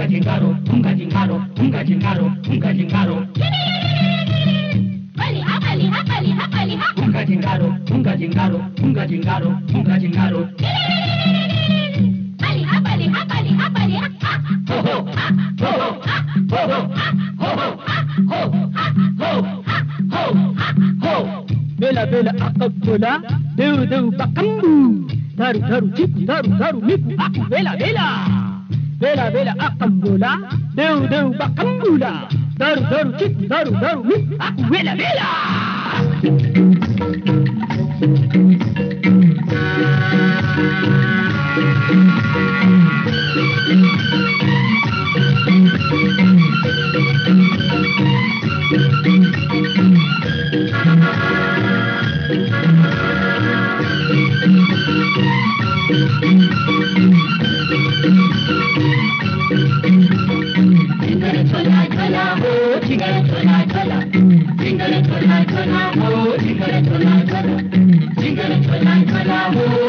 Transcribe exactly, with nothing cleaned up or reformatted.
jingaro, unga jingaro, unga jingaro, unga jingaro. Ali ali ali ali unga jingaro, unga jingaro, unga jingaro, unga jingaro. Ali ali ali ali ho ho ho ho ho ho ho ho ho. Bela bela akabula, dew dew bakambu. Daru daru chiku daru daru miku aku bela bela. Bela bela akambula, dew dew bakambula. Daru daru chiku daru daru miku aku bela bela. Jingle chola chola ho, jingle chola chola. Jingle chola chola ho, jingle chola chola. Jingle chola chola ho.